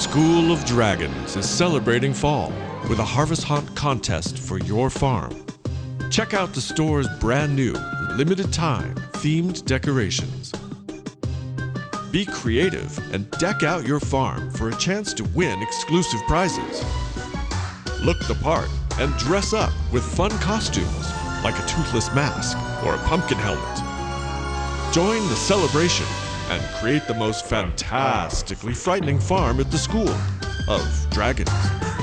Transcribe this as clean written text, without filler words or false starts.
School of Dragons is celebrating fall with a Harvest Hunt contest for your farm. Check out the store's brand new, limited time themed decorations. Be creative and deck out your farm for a chance to win exclusive prizes. Look the part and dress up with fun costumes like a toothless mask or a pumpkin helmet. Join the celebration and create the most fantastically frightening farm at the School of Dragons.